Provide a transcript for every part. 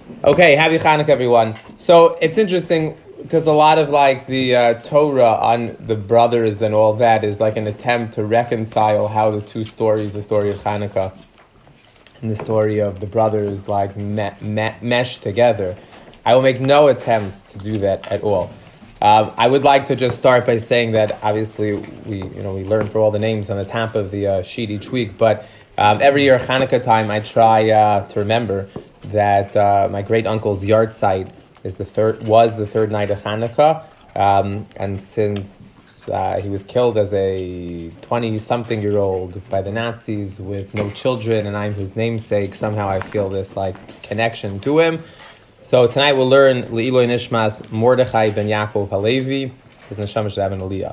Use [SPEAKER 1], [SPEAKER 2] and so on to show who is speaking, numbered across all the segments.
[SPEAKER 1] Okay, happy Chanukah, everyone. So it's interesting because a lot of the Torah on the brothers and all that is like an attempt to reconcile how the two stories, the story of Chanukah and the story of the brothers, mesh together. I will make no attempts to do that at all. I would like to just start by saying that obviously we learn for all the names on the top of the sheet each week, but every year Chanukah time I try to remember that my great uncle's yahrzeit was the third night of Chanukah, and since he was killed as a 20-something-year-old by the Nazis with no children, and I'm his namesake, somehow I feel this connection to him. So tonight we'll learn Le'iloi Nishmas Mordechai ben Yaakov Halevi. His neshama should have an aliyah.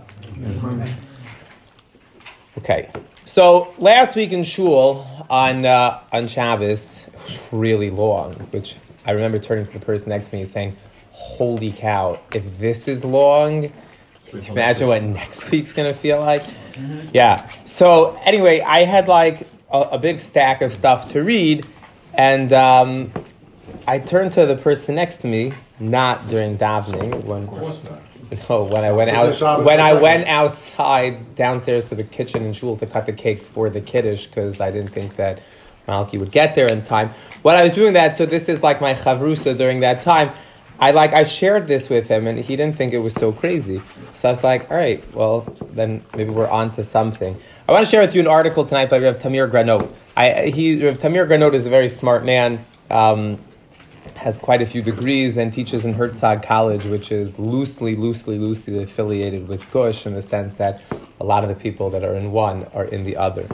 [SPEAKER 1] Okay. So last week in shul on Shabbos, it was really long, which I remember turning to the person next to me and saying, "Holy cow! If this is long, can you imagine what next week's going to feel like?" Mm-hmm. Yeah. So anyway, I had a big stack of stuff to read, and I turned to the person next to me, not during davening. When I went outside downstairs to the kitchen in shul to cut the cake for the kiddush, because I didn't think that Malki would get there in time. When I was doing that, so this is my chavrusa during that time, I shared this with him, and he didn't think it was so crazy. So I was like, all right, well, then maybe we're on to something. I want to share with you an article tonight by Rav Tamir Granot. Rav Tamir Granot is a very smart man, has quite a few degrees, and teaches in Herzog College, which is loosely affiliated with Gush, in the sense that a lot of the people that are in one are in the other.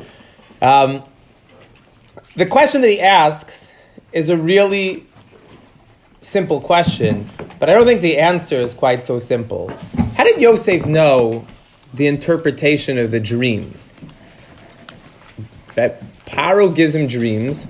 [SPEAKER 1] The question that he asks is a really simple question, but I don't think the answer is quite so simple. How did Yosef know the interpretation of the dreams? That Paro gives him dreams,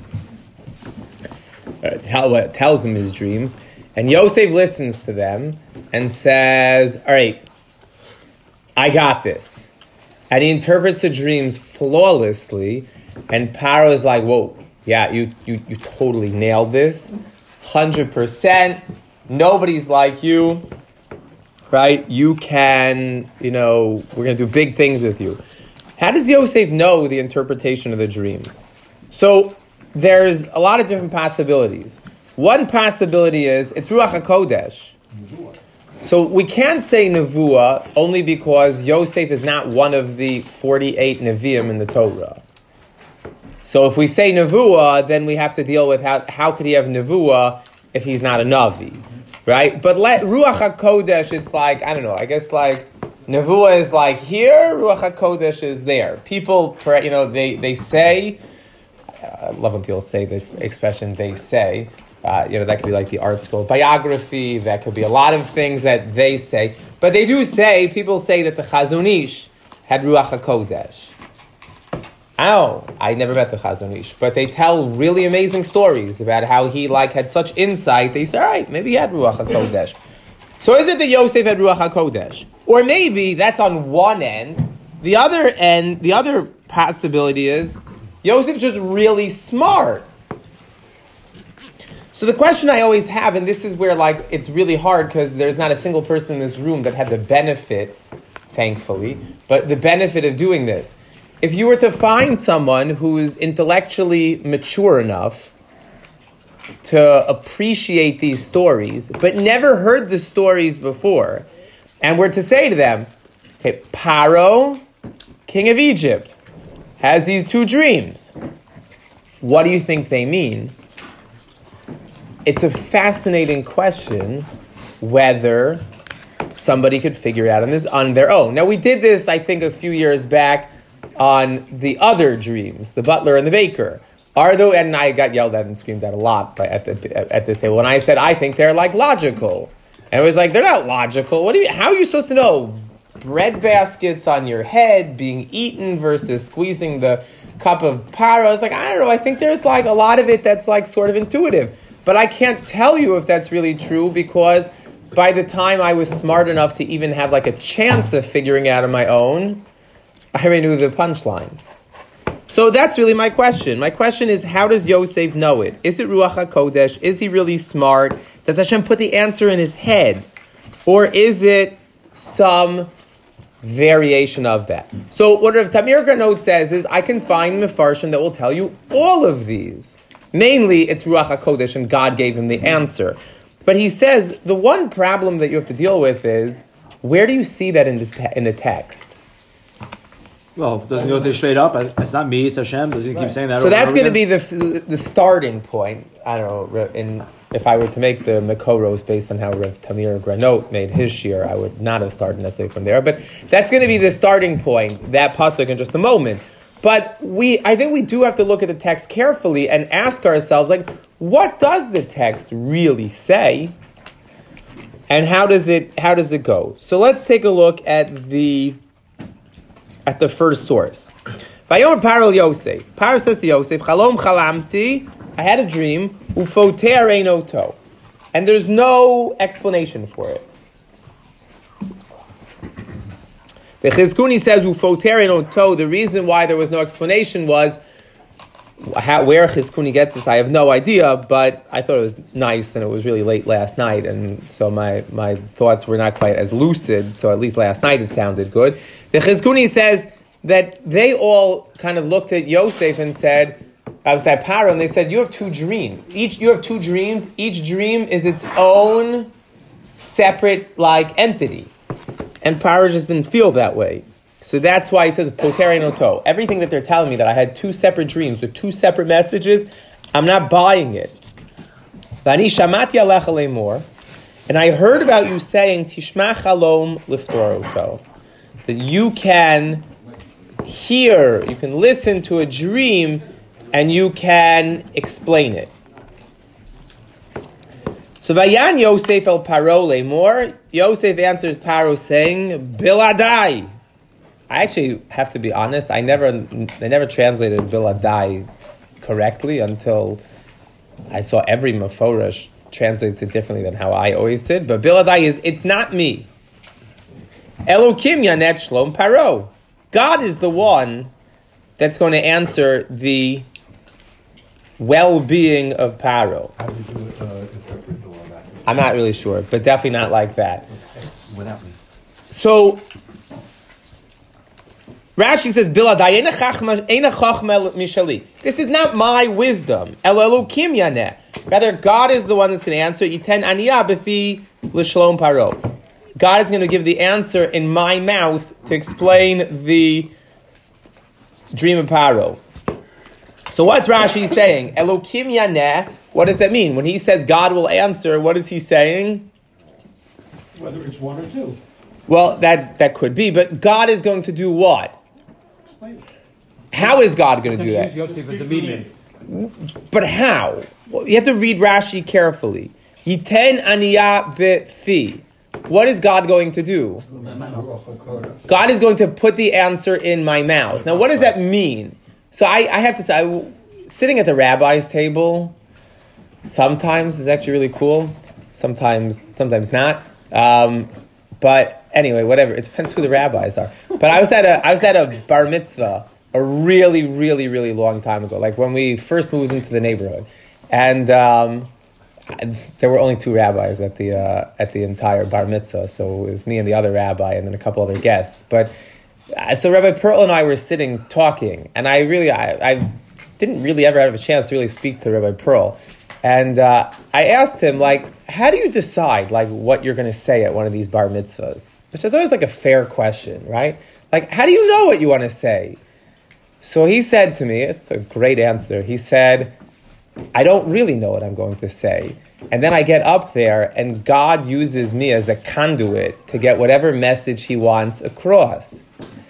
[SPEAKER 1] tells him his dreams, and Yosef listens to them and says, all right, I got this. And he interprets the dreams flawlessly, and Paro is like, whoa, yeah, you totally nailed this, 100%, nobody's like you, right? You can, we're going to do big things with you. How does Yosef know the interpretation of the dreams? So there's a lot of different possibilities. One possibility is it's Ruach HaKodesh. So we can't say Nevuah only because Yosef is not one of the 48 Nevi'im in the Torah. So if we say Nevuah, then we have to deal with how could he have Nevuah if he's not a Navi, right? But Ruach HaKodesh, it's I don't know, I guess Nevuah is here, Ruach HaKodesh is there. People, they say, I love when people say the expression they say, that could be the art school biography, that could be a lot of things that they say, but they do say, people say that the Chazon Ish had Ruach HaKodesh. Oh, I never met the Chazon Ish, but they tell really amazing stories about how he had such insight. They say, all right, maybe he had Ruach HaKodesh. So is it that Yosef had Ruach HaKodesh? Or maybe that's on one end. The other possibility is Yosef's just really smart. So the question I always have, and this is where it's really hard because there's not a single person in this room that had the benefit, thankfully, but the benefit of doing this. If you were to find someone who is intellectually mature enough to appreciate these stories, but never heard the stories before, and were to say to them, okay, Paro, king of Egypt, has these two dreams. What do you think they mean? It's a fascinating question whether somebody could figure it out on their own. Now, we did this, I think, a few years back on the other dreams, the butler and the baker. And I got yelled at and screamed at a lot at this table. When I said, I think they're logical. And it was they're not logical. What do you? How are you supposed to know bread baskets on your head being eaten versus squeezing the cup of Paro? I was I don't know. I think there's a lot of it that's sort of intuitive. But I can't tell you if that's really true because by the time I was smart enough to even have like a chance of figuring it out on my own, I already knew the punchline. So So that's really my question. My question is, how does Yosef know it? Is it Ruach HaKodesh? Is he really smart? Does Hashem put the answer in his head? Or is it some variation of that? So what Rav Tamir Granot says is, I can find Mefarshim that will tell you all of these. Mainly, it's Ruach HaKodesh, and God gave him the answer. But he says, the one problem that you have to deal with is, where do you see that in the text?
[SPEAKER 2] Well, doesn't he say straight up, it's not me, it's Hashem? Doesn't he keep saying that?
[SPEAKER 1] So that's going to be the starting point. I don't know, if I were to make the Mekoros based on how Rav Tamir Granot made his shir, I would not have started necessarily from there. But that's going to be the starting point, that pasuk in just a moment. But I think we do have to look at the text carefully and ask ourselves, like, what does the text really say? And how does it go? So let's take a look at the first source. Vayomer Paro Yosef. Paro says to Yosef, Chalom chalamti, I had a dream, ufoter eino to. And there's no explanation for it. The Chizkuni says, ufoter eino to, the reason why there was no explanation was, where Chizkuni gets this, I have no idea, but I thought it was nice, and it was really late last night, and so my thoughts were not quite as lucid, so at least last night it sounded good. The Chizkuni says that they all kind of looked at Yosef and said, Paro, and they said, you have two dreams. You have two dreams. Each dream is its own separate, entity. And Paro just didn't feel that way. So that's why he says, Poter no to. Everything that they're telling me, that I had two separate dreams with two separate messages, I'm not buying it. Vani shamati alecha lemor, and I heard about you saying, Tishma chalom liftor oto, that you can hear, you can listen to a dream, and you can explain it. So Vayan Yosef el Paro lemor, Yosef answers Paro saying, Biladai. I actually have to be honest, they never translated Biladai correctly until I saw every Meforash translates it differently than how I always did. But Biladai is, it's not me. Elokim yanet shlom Paro. God is the one that's going to answer the well-being of Paro.
[SPEAKER 3] How do you interpret the law back?
[SPEAKER 1] I'm not really sure, but definitely not like that.
[SPEAKER 3] Without me.
[SPEAKER 1] So Rashi says, Biladai eina chachma mishali. This is not my wisdom. El Elokim yaneh. Rather, God is the one that's going to answer. Yiten aniyah b'fi l'shalom Paro. God is going to give the answer in my mouth to explain the dream of Paro. So what's Rashi saying? Elokim yaneh. What does that mean? When he says God will answer, what is he saying?
[SPEAKER 4] Whether it's one or two.
[SPEAKER 1] Well, that could be, but God is going to do what? How is God going to do that?
[SPEAKER 2] Yosef as a medium.
[SPEAKER 1] But how? Well, you have to read Rashi carefully. Yiten aniyah befi. What is God going to do? God is going to put the answer in my mouth. Now, what does that mean? So I have to say, sitting at the rabbi's table sometimes is actually really cool. Sometimes not. But anyway, whatever. It depends who the rabbis are. But I was at a bar mitzvah a really, really, really long time ago, like when we first moved into the neighborhood, and there were only two rabbis at the entire bar mitzvah. So it was me and the other rabbi, and then a couple other guests. But so Rabbi Pearl and I were sitting talking, and I didn't really ever have a chance to really speak to Rabbi Pearl. And I asked him, how do you decide, what you're going to say at one of these bar mitzvahs? Which is always, a fair question, right? How do you know what you want to say? So he said to me, it's a great answer, he said, I don't really know what I'm going to say. And then I get up there, and God uses me as a conduit to get whatever message he wants across.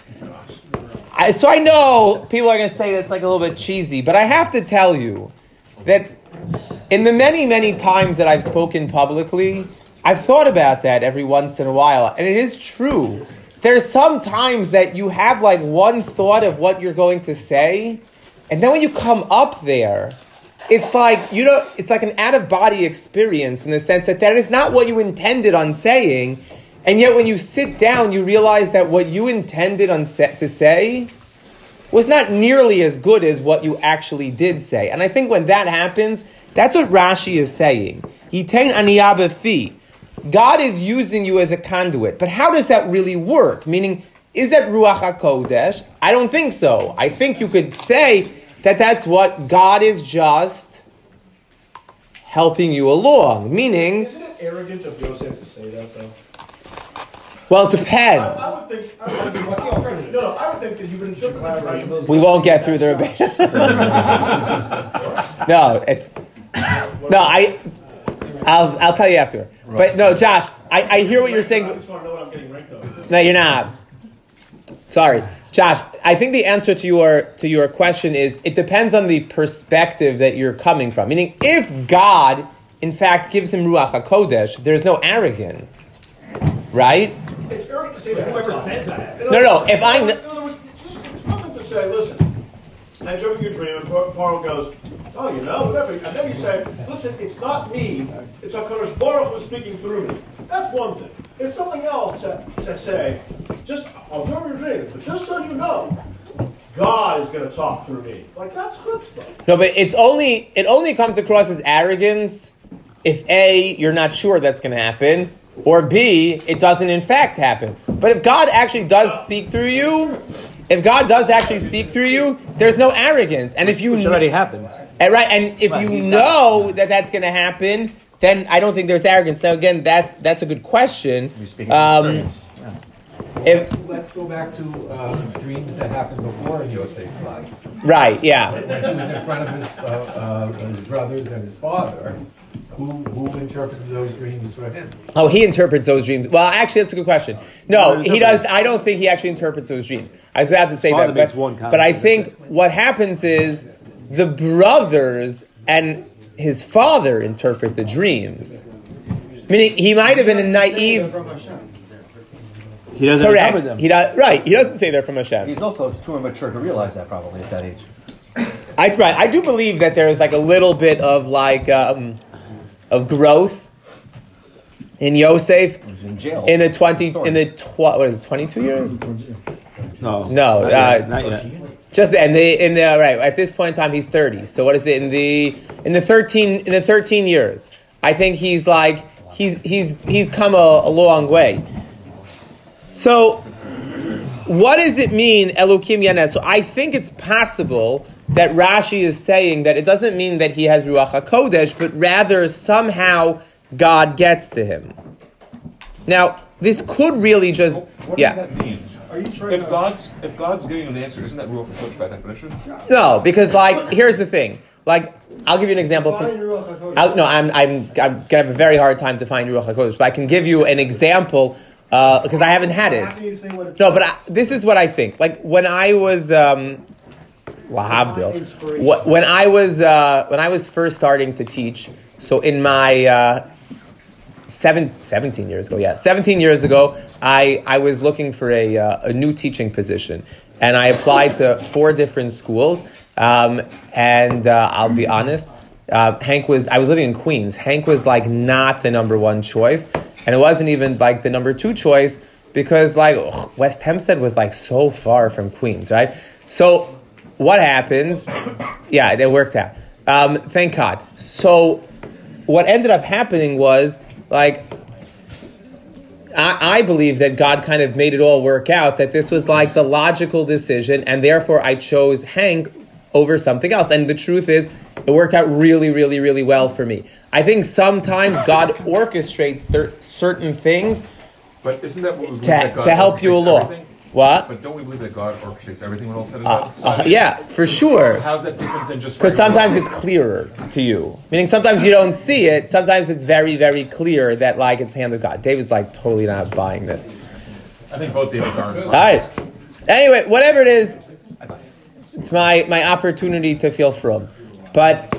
[SPEAKER 1] So I know people are going to say that's a little bit cheesy, but I have to tell you that in the many, many times that I've spoken publicly, I've thought about that every once in a while, and it is true. There's some times that you have one thought of what you're going to say, and then when you come up there, it's it's like an out-of-body experience in the sense that is not what you intended on saying, and yet when you sit down, you realize that what you intended to say was not nearly as good as what you actually did say. And I think when that happens, that's what Rashi is saying. Yitain aniyah befi. God is using you as a conduit. But how does that really work? Meaning, is that Ruach HaKodesh? I don't think so. I think you could say that that's what God is just helping you along. Meaning...
[SPEAKER 5] Isn't it arrogant of Yosef to say that, though?
[SPEAKER 1] Well, it depends.
[SPEAKER 5] I would think that you would interpret
[SPEAKER 1] We won't get through the rebbe. I'll tell you after. But no, Josh, I hear what you're saying.
[SPEAKER 5] I just want to know what I'm getting right, though.
[SPEAKER 1] No, you're not. Sorry, Josh. I think the answer to your question is it depends on the perspective that you're coming from. Meaning, if God, in fact, gives him Ruach HaKodesh, there's no arrogance, right?
[SPEAKER 5] It's arrogant to say that whoever says that.
[SPEAKER 1] No. If I...
[SPEAKER 5] In other words, it's one thing to say, listen, I interpret your dream, and Paro goes, oh, whatever. And then you say, listen, it's not me, it's HaKadosh Baruch who's speaking through me. That's one thing. It's something else to say, I'll interpret your dream, but just so you know, God is going to talk through me. Like, that's chutzpah.
[SPEAKER 1] No, but it only comes across as arrogance if A, you're not sure that's going to happen, or B, it doesn't in fact happen. But if God actually does speak through you, there's no arrogance. And if you
[SPEAKER 2] Which already happened.
[SPEAKER 1] Right, and if you know that that's going to happen, then I don't think there's arrogance. Now again, that's a good question.
[SPEAKER 3] Let's go back to dreams that happened before in Yosef's life.
[SPEAKER 1] Right, yeah.
[SPEAKER 3] When he was in front of his brothers and his father, who interpreted those dreams for him?
[SPEAKER 1] Oh, he interprets those dreams. Well, actually, that's a good question. No, he does. I don't think he actually interprets those dreams. I was about to say that, but I think what happens is the brothers and his father interpret the dreams. Meaning, he might have been a naive.
[SPEAKER 2] He doesn't
[SPEAKER 1] Correct.
[SPEAKER 2] them.
[SPEAKER 1] He doesn't say they're from Hashem.
[SPEAKER 6] He's also too immature to realize that probably at that age.
[SPEAKER 1] I do believe that there is like a little bit of of growth in Yosef.
[SPEAKER 6] He's in jail.
[SPEAKER 1] In the 22 years?
[SPEAKER 2] No,
[SPEAKER 1] not
[SPEAKER 2] yet.
[SPEAKER 1] Just in the right at this point in time he's 30. So what is it in the 13 years? I think he's come a long way. So what does it mean Elokim Yaneh? So I think it's possible that Rashi is saying that it doesn't mean that he has Ruach HaKodesh, but rather somehow God gets to him. Now, this could really just...
[SPEAKER 7] What does that mean? If God's giving you an answer, isn't that Ruach HaKodesh by definition?
[SPEAKER 1] No, because here's the thing. I'll give you an example. I'm gonna have a very hard time to find Ruach HaKodesh, but I can give you an example because I haven't had it. No, but this is what I think. When I was when I was first starting to teach, so in my 17 years ago, I was looking for a new teaching position, and I applied to 4 different schools. And I'll be honest, I was living in Queens. Hank was not the number 1 choice, and it wasn't even the number 2 choice because West Hempstead was so far from Queens, right? So what happens? Yeah, it worked out. Thank God. So what ended up happening was I believe that God kind of made it all work out, that this was the logical decision, and therefore I chose Hank over something else. And the truth is, it worked out really, really, really well for me. I think sometimes God orchestrates certain things
[SPEAKER 7] but isn't that what we believe
[SPEAKER 1] to help you along.
[SPEAKER 7] Everything?
[SPEAKER 1] What?
[SPEAKER 7] But don't we believe that God orchestrates everything when all said and done?
[SPEAKER 1] Yeah, for sure.
[SPEAKER 7] So how's that different than just...
[SPEAKER 1] Because sometimes it's clearer to you. Meaning sometimes you don't see it. Sometimes it's very, very clear that it's the hand of God. David's totally not buying this.
[SPEAKER 7] I think both Davids are.
[SPEAKER 1] All right. Anyway, whatever it is, it's my opportunity to feel from. But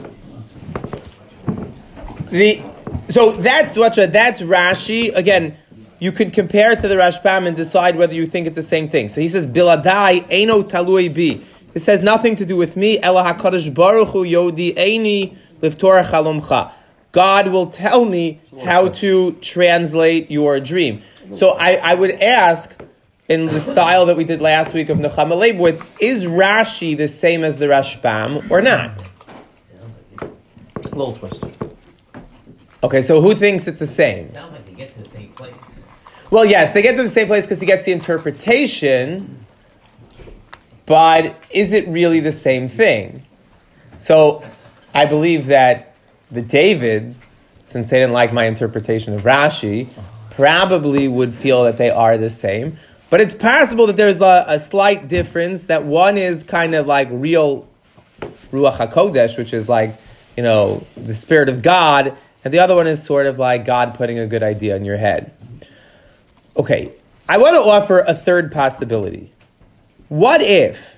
[SPEAKER 1] so that's Rashi. Again, you could compare it to the Rashbam and decide whether you think it's the same thing. So he says, Biladai eino talui bi. This has nothing to do with me. Ela HaKadosh Baruch Hu yodi eini liftorach halomcha. God will tell me how to translate your dream. So I would ask, in the style that we did last week of Nechama Leibowitz, is Rashi the same as the Rashbam or not?
[SPEAKER 6] A little twist.
[SPEAKER 1] Okay, so who thinks it's the same?
[SPEAKER 8] It sounds like they get to the same place.
[SPEAKER 1] Well, yes, they get to the same place because he gets the interpretation, but is it really the same thing? So I believe that the Davids, since they didn't like my interpretation of Rashi, probably would feel that they are the same. But it's possible that there's a slight difference, that one is kind of like real Ruach HaKodesh, which is like, the Spirit of God, and the other one is sort of like God putting a good idea in your head. Okay, I want to offer a third possibility. What if,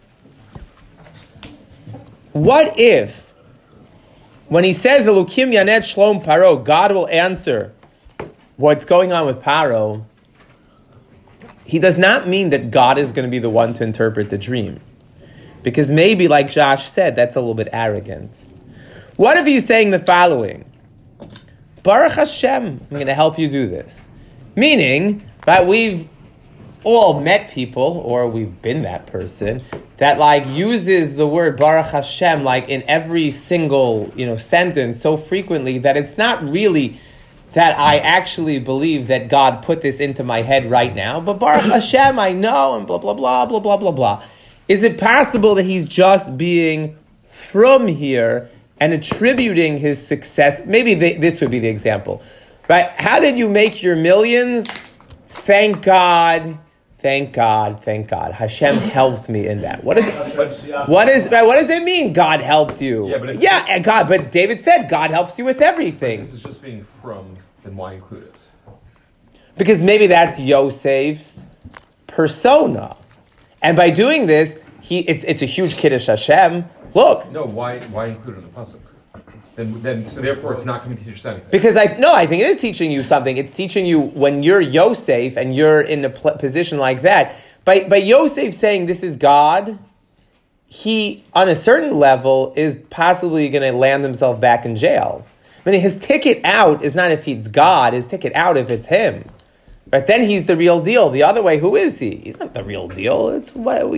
[SPEAKER 1] when he says, Elokim Yanet Shlom Paro, God will answer what's going on with Paro, he does not mean that God is going to be the one to interpret the dream. Because maybe, like Josh said, that's a little bit arrogant. What if he's saying the following? Baruch Hashem, I'm going to help you do this. Meaning that we've all met people, or we've been that person, that uses the word Baruch Hashem in every single sentence so frequently that it's not really that I actually believe that God put this into my head right now, but Baruch Hashem, I know, and blah, blah, blah, blah, blah, blah, blah. Is it possible that he's just being from here and attributing his success? Maybe this would be the example. Right? How did you make your millions? Thank God, thank God, thank God. Hashem helped me in that. What does it mean? God helped you. But David said God helps you with everything.
[SPEAKER 7] This is just being from, then why include it?
[SPEAKER 1] Because maybe that's Yosef's persona. And by doing this, it's a huge Kiddush Hashem. Look.
[SPEAKER 7] No, why include it in the pasuk? Then so therefore it's not going to teach us anything.
[SPEAKER 1] Because I think it is teaching you something. It's teaching you when you're Yosef and you're in a position like that. By Yosef saying this is God, he, on a certain level, is possibly going to land himself back in jail. I mean, his ticket out is not if it's God. His ticket out if it's him. Right? Then he's the real deal. The other way, who is he? He's not the real deal. It's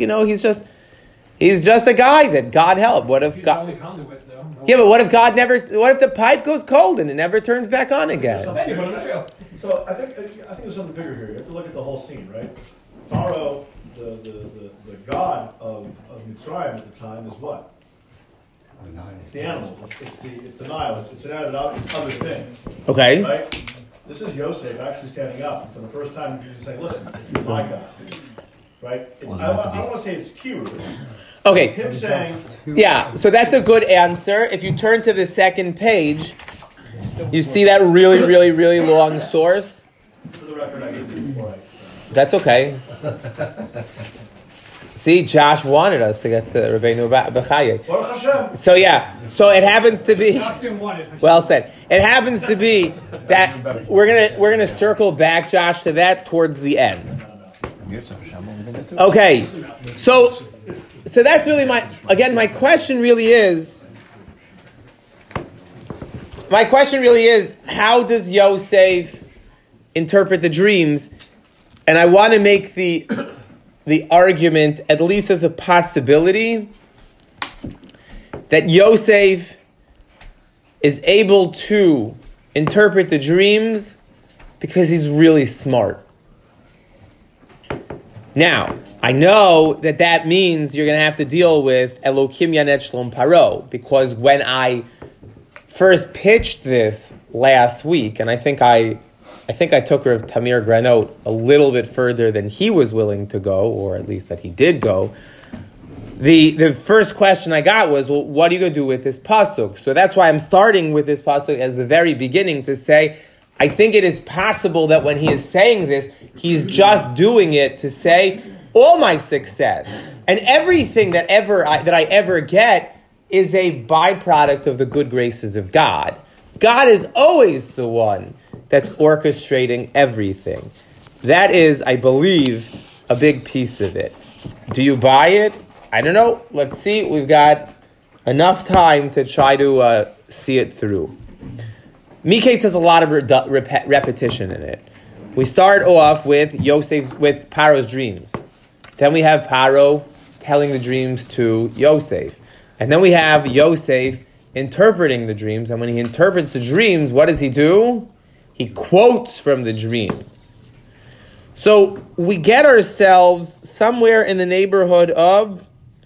[SPEAKER 1] he's just a guy that God helped. What if God? Yeah, but what if God never? What if the pipe goes cold and it never turns back on again?
[SPEAKER 5] So I think there's something bigger here. You have to look at the whole scene, right? Pharaoh, the god of Mitzrayim at the time is what? It's the animals. It's the Nile. It's other things.
[SPEAKER 1] Okay.
[SPEAKER 5] Right. This is Yosef actually standing up for the first time. He's saying, "Listen, it's my God." Right. I don't want to say it's cute.
[SPEAKER 1] Okay.
[SPEAKER 5] Him saying,
[SPEAKER 1] yeah, so that's a good answer. If you turn to the second page, you see that really, really, really long source.
[SPEAKER 5] For the record, I did it before.
[SPEAKER 1] That's okay. See, Josh wanted us to get to Rabbeinu Bechaye. So it happens to be. Well said. It happens to be that we're gonna circle back, Josh, to that towards the end. Okay, so that's really my question really is, how does Yosef interpret the dreams? And I want to make the argument, at least as a possibility, that Yosef is able to interpret the dreams because he's really smart. Now, I know that means you're going to have to deal with Elokim Yanet Shlom Paro, because when I first pitched this last week, and I think I took Rav Tamir Granot a little bit further than he was willing to go, or at least that he did go, the first question I got was, well, what are you going to do with this pasuk? So that's why I'm starting with this pasuk as the very beginning to say, I think it is possible that when he is saying this, he's just doing it to say, all my success and everything that I ever get is a byproduct of the good graces of God. God is always the one that's orchestrating everything. That is, I believe, a big piece of it. Do you buy it? I don't know. Let's see. We've got enough time to try to see it through. Miketz has a lot of repetition in it. we start off with Paro's dreams. Then we have Paro telling the dreams to Yosef. And then we have Yosef interpreting the dreams. And when he interprets the dreams, what does he do? He quotes from the dreams. So we get ourselves somewhere in the neighborhood of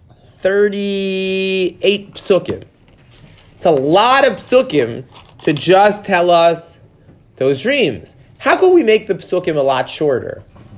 [SPEAKER 1] 38 psukim. It's a lot of psukim to just tell us those dreams. How can we make the psukim a lot shorter?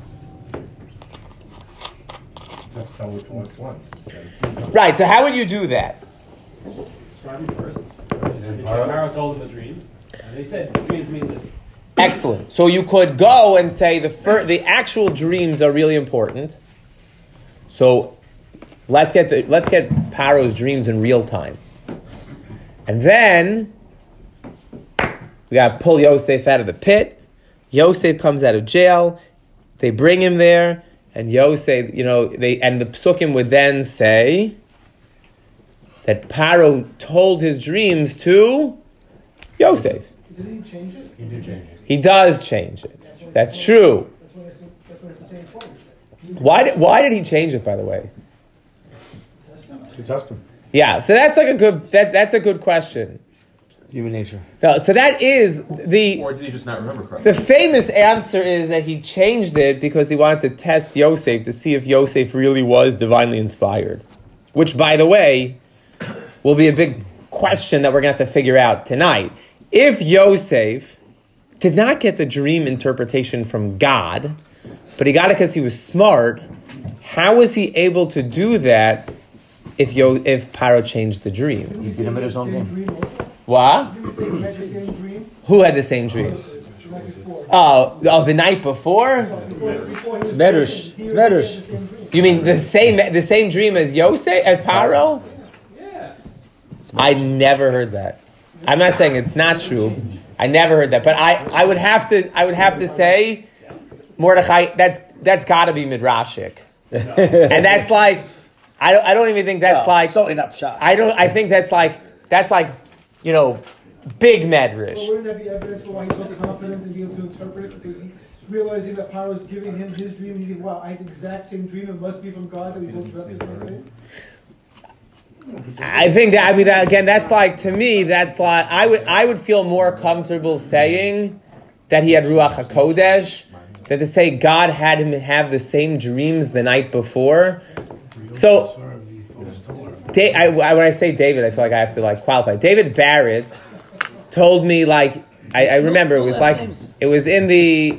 [SPEAKER 3] Just tell which ones once.
[SPEAKER 1] Right, so how would you do that?
[SPEAKER 8] Describe them first. Pharaoh told them the dreams, and they said, dreams mean this.
[SPEAKER 1] Excellent. So you could go and say the actual dreams are really important. So let's get Paro's dreams in real time. And then we got to pull Yosef out of the pit. Yosef comes out of jail. They bring him there, and Yosef, and the psukim would then say that Paro told his dreams to Yosef.
[SPEAKER 4] Did he change it?
[SPEAKER 8] He did change it.
[SPEAKER 1] He does change it. That's true.
[SPEAKER 4] That's when it's the same place.
[SPEAKER 1] Why did he change it, by the way?
[SPEAKER 3] To test him.
[SPEAKER 1] Yeah, so that's like that's a good question.
[SPEAKER 2] Human nature.
[SPEAKER 1] No, so that is
[SPEAKER 7] Or did he just not remember correctly?
[SPEAKER 1] the famous answer is that he changed it because he wanted to test Yosef to see if Yosef really was divinely inspired. Which, by the way, will be a big question that we're going to have to figure out tonight. If Yosef did not get the dream interpretation from God, but he got it because he was smart, how was he able to do that if Paro changed the dreams?
[SPEAKER 2] He beat him at his own game.
[SPEAKER 1] What?
[SPEAKER 4] Did he say he had the same dream?
[SPEAKER 1] Who had the same dream?
[SPEAKER 4] The night before.
[SPEAKER 1] Oh, the night before?
[SPEAKER 4] Before
[SPEAKER 2] It's Medrash. It's Medrash.
[SPEAKER 1] You mean the same dream as Yosef, as Paro?
[SPEAKER 8] Yeah.
[SPEAKER 1] I never heard that. I'm not saying it's not true. I never heard that, but I would have to say, Mordechai, that's got to be midrashic, and that's like I don't even think that's like
[SPEAKER 2] so in upshot.
[SPEAKER 1] I think that's like big medrash.
[SPEAKER 4] Well, wouldn't that be evidence for why he's so confident and be able to interpret it? Because he's realizing that Paro is giving him his dream, and he's like, wow, I had the exact same dream, it must be from God that we both represent.
[SPEAKER 1] I think that's like, to me, that's like, I would feel more comfortable saying that he had Ruach HaKodesh, than to say God had him have the same dreams the night before. So, when I say David, I feel like I have to qualify. David Barrett told me I remember it was in the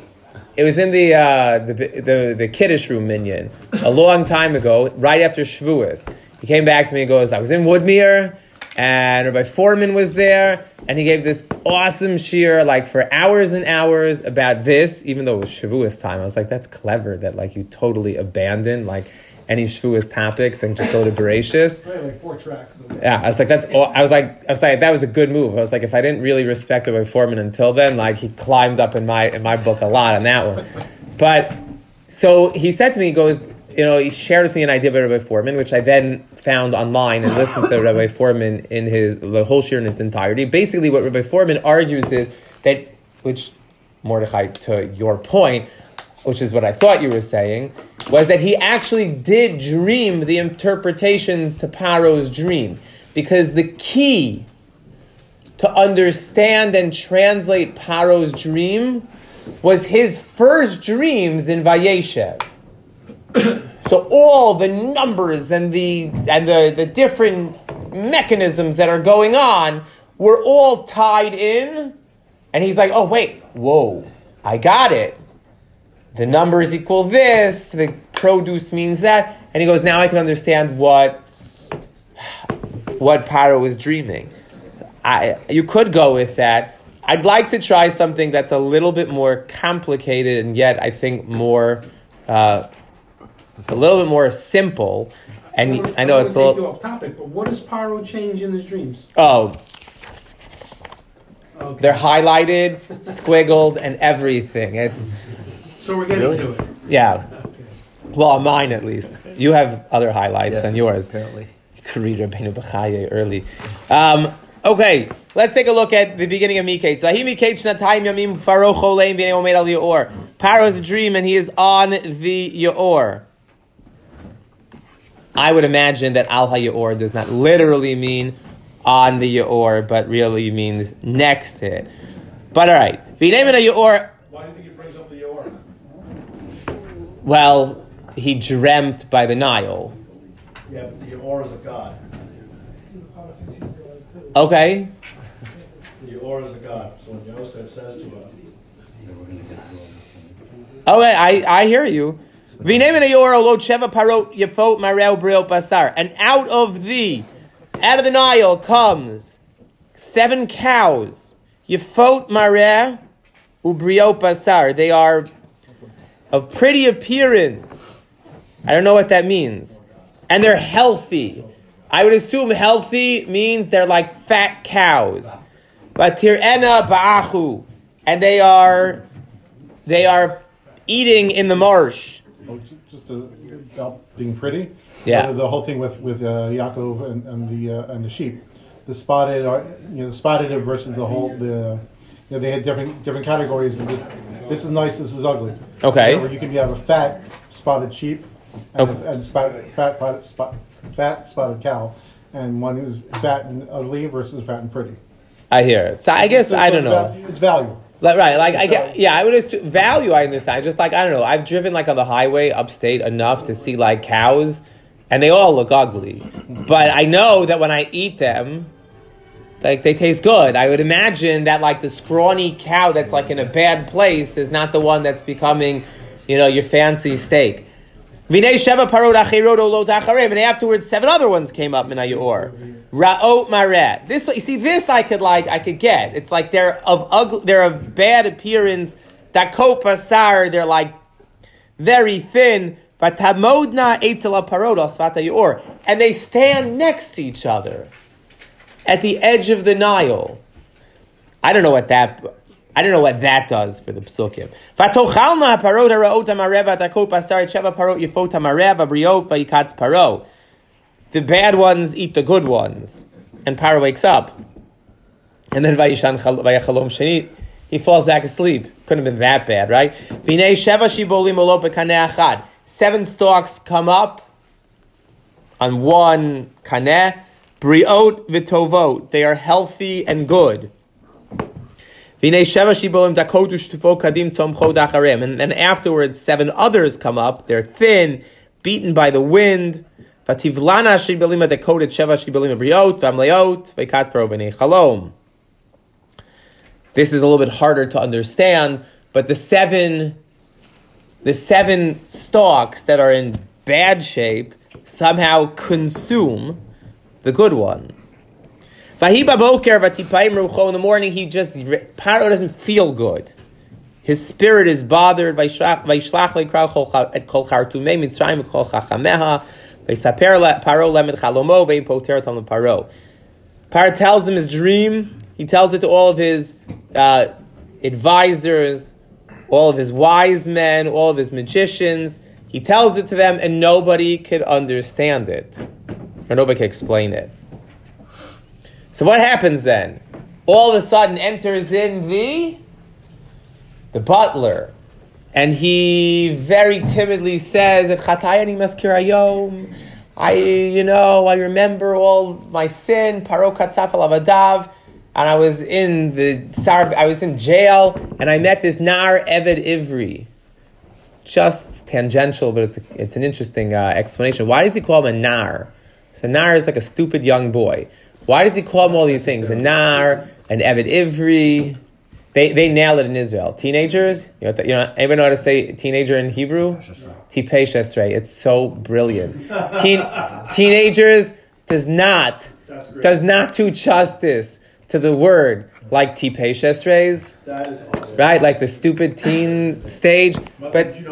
[SPEAKER 1] Kiddush room minyan a long time ago, right after Shavuos. He came back to me and goes, I was in Woodmere, and Rabbi Foreman was there, and he gave this awesome shir, for hours and hours about this, even though it was Shavuos time. I was like, that's clever that, you totally abandon, any Shavuos topics and just go to Bereshis.
[SPEAKER 4] Right, 4 tracks.
[SPEAKER 1] Yeah, I was like, that was a good move. I was like, if I didn't really respect Rabbi Foreman until then, he climbed up in my book a lot on that one. But, so he said to me, he goes, he shared with me an idea about Rabbi Foreman, which I then found online and listened to Rabbi Foreman in the whole shir in its entirety. Basically, what Rabbi Foreman argues is that, which, Mordechai, to your point, which is what I thought you were saying, was that he actually did dream the interpretation to Paro's dream. Because the key to understand and translate Paro's dream was his first dreams in Vayeshev. So all the numbers and the different mechanisms that are going on were all tied in. And he's like, oh, wait, whoa, I got it. The numbers equal this, the produce means that. And he goes, now I can understand what Paro was dreaming. You could go with that. I'd like to try something that's a little bit more complicated and yet I think more... a little bit more simple, and I know it's a little
[SPEAKER 9] off topic, but what does Paro change in his dreams?
[SPEAKER 1] Oh,
[SPEAKER 9] Okay.
[SPEAKER 1] They're highlighted, squiggled, and everything.
[SPEAKER 9] So we're getting to it.
[SPEAKER 1] Yeah. Well, on mine at least. You have other highlights than yours.
[SPEAKER 2] Apparently.
[SPEAKER 1] You could read Rabbeinu Bechaye early. Okay, let's take a look at the beginning of Miketz. Paro has a dream and he is on the Yaor. I would imagine that Al HaYaor does not literally mean on the Yaor, but really means next to it. But all right. V'nei min Yaor.
[SPEAKER 5] Why do you think he brings up the Yor?
[SPEAKER 1] Well, he dreamt by the Nile.
[SPEAKER 5] Yeah, but the Yor is a god.
[SPEAKER 1] Okay.
[SPEAKER 5] The Yor is a god. So when Yosef says to him,
[SPEAKER 1] Okay, I hear you. V'nei min Yaor lo sheva parot yafot mareu briot basar. And out of the Nile comes 7 cows. Yafot mareh ubriot basar. They are of pretty appearance. I don't know what that means. And they're healthy. I would assume healthy means they're like fat cows. But tir'ena ba'achu. And they are eating in the marsh.
[SPEAKER 10] Just about being pretty.
[SPEAKER 1] Yeah.
[SPEAKER 10] The whole thing with Yaakov and the sheep, the spotted versus they had different categories. And this is nice. This is ugly.
[SPEAKER 1] Okay.
[SPEAKER 10] So you can have a fat spotted sheep and fat spotted cow, and one who's fat and ugly versus fat and pretty.
[SPEAKER 1] I hear it. So I guess I don't know.
[SPEAKER 10] It's value.
[SPEAKER 1] Right, like I get, I would assume value. I understand. Just like I don't know. I've driven like on the highway upstate enough to see like cows, and they all look ugly. But I know that when I eat them, like they taste good. I would imagine that like the scrawny cow that's like in a bad place is not the one that's becoming, your fancy steak. Vinei sheva parot achirot olot acharem, and afterwards 7 other ones came up min hayor. Ra'ot mareh. This, you see, this I could get. It's like they're of bad appearance. Dakot pasar, they're like very thin. Vatamodna eitzel parot al svat hayor, and they stand next to each other at the edge of the Nile. I don't know what that does for the psukim. Vatochalna parot haraot hamareh vatakot pasar sheva parot yifot hamareh vabriot vayikatz parot. The bad ones eat the good ones, and Paro wakes up, and then Vayishan Vayachalom Sheni, he falls back asleep. Couldn't have been that bad, right? Vinei sheva shibolim olot bekaneh achad. 7 stalks come up on one kaneh. Briot v'tovot. They are healthy and good. Vinei sheva shibolim dakot ushtufo kadim tzomchot acharem. And then afterwards 7 others come up. They're thin, beaten by the wind. Vativlana shibolima dekodet sheva shibolima briot v'amleot v'katz paro v'nei chalom. This is a little bit harder to understand, but the seven stalks that are in bad shape somehow consume the good ones. Vahiba boker v'tipayim rucho. In the morning, Paro doesn't feel good. His spirit is bothered. Vaishlach le'krau et kol chartumei mitzrayim et kol chachameha. Paro tells him his dream. He tells it to all of his advisors, all of his wise men, all of his magicians. He tells it to them, and nobody could understand it, or nobody could explain it. So what happens then? All of a sudden enters in the butler. And he very timidly says, I remember all my sin, Paro katzaf al avadav, and I was in jail, and I met this Nar Eved Ivri. Just tangential, but it's an interesting explanation. Why does he call him a Nar? So Nar is like a stupid young boy. Why does he call him all these things? A Nar, an Eved Ivri. They nail it in Israel. Teenagers, anyone know how to say teenager in Hebrew? Tipei Shesrei. It's so brilliant. Teenagers does not do justice to the word like Tipei Shesreis.
[SPEAKER 5] that is awesome.
[SPEAKER 1] Right, like the stupid teen stage. But
[SPEAKER 5] Did you know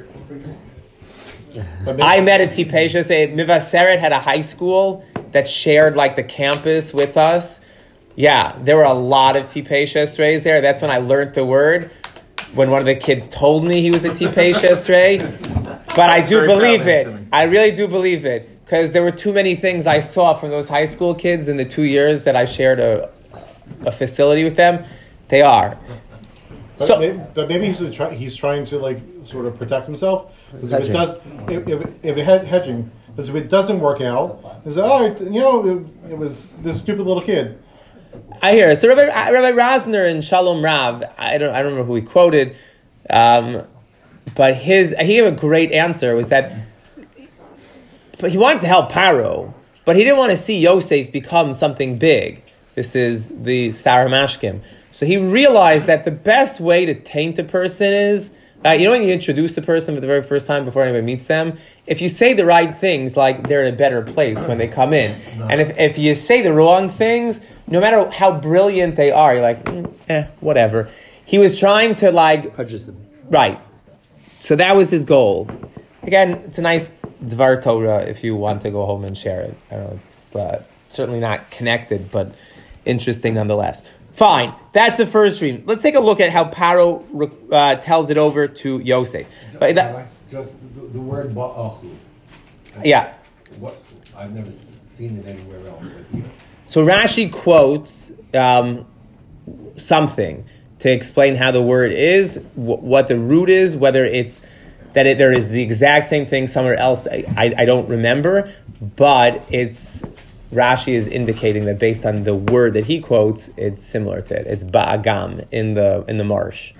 [SPEAKER 5] that?
[SPEAKER 1] I met a Tipei Shesrei. Mivaseret had a high school that shared like the campus with us. Yeah, there were a lot of Tipei Shesreis there. That's when I learned the word. When one of the kids told me he was a Tipei Shesrei. But I do believe it. I really do believe it. Because there were too many things I saw from those high school kids in the 2 years that I shared a facility with them. They are.
[SPEAKER 10] But maybe he's trying to like sort of protect himself. Because if it does, if it hedging, because if it doesn't work out, it's it was this stupid little kid.
[SPEAKER 1] I hear it. So Rabbi Rosner in Shalom Rav, I don't remember who he quoted, but he gave a great answer. Was that he wanted to help Paro, but he didn't want to see Yosef become something big. This is the Sarah Mashkim. So he realized that the best way to taint a person is, when you introduce a person for the very first time before anybody meets them, if you say the right things, like they're in a better place when they come in. And if you say the wrong things, no matter how brilliant they are, you're like, whatever. He was trying to
[SPEAKER 2] prejudice them.
[SPEAKER 1] Right. So that was his goal. Again, it's a nice Dvar Torah if you want to go home and share it. I don't know, it's certainly not connected, but interesting nonetheless. Fine, that's the first dream. Let's take a look at how Paro tells it over to Yosef.
[SPEAKER 3] Just the word ba'achu.
[SPEAKER 1] Yeah.
[SPEAKER 3] What I've never seen it anywhere else but here.
[SPEAKER 1] So Rashi quotes something to explain how the word is, what the root is, whether it's that there is the exact same thing somewhere else. I don't remember, but Rashi is indicating that based on the word that he quotes, it's similar to it. It's ba'agam in the marsh.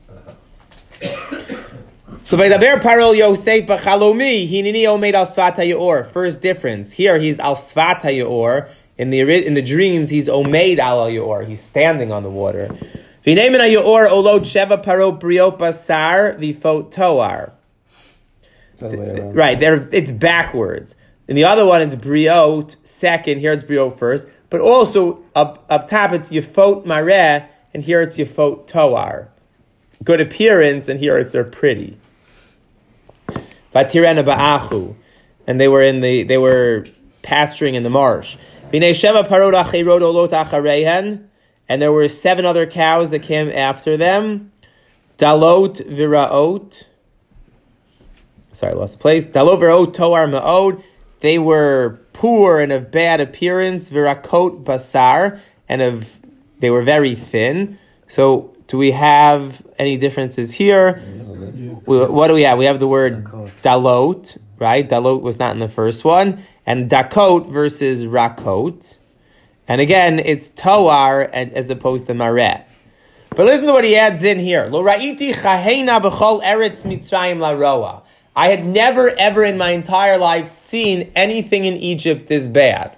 [SPEAKER 1] So Vaydaber Paro Yosef b'chalomi hinini omed al svat hayor. First difference here, he's al svat hayor. In the dreams, he's omed al hayor. He's standing on the water. V'nei min hayor olot sheva paro briot basar v'fot toar. Right, it's backwards. In the other one, it's briot second. Here it's briot first. But also, up top, it's yefot mareh, and here it's yefot toar. Good appearance, and here they're pretty. Vatirena ba'achu. And they were pasturing in the marsh. V'nei sheva parot acherot olot acharehen. And there were 7 other cows that came after them. Dalot v'raot. Sorry, I lost the place. Dalot v'raot toar ma'od. They were poor and of bad appearance, virakot basar, and they were very thin. So, do we have any differences here? What do we have? We have the word dalot, right? Dalot was not in the first one, and dakot versus rakot. And again, it's toar as opposed to mareh. But listen to what he adds in here. Lo ra'iti chahena b'chol eretz Mitzrayim la roa. I had never, ever in my entire life seen anything in Egypt this bad.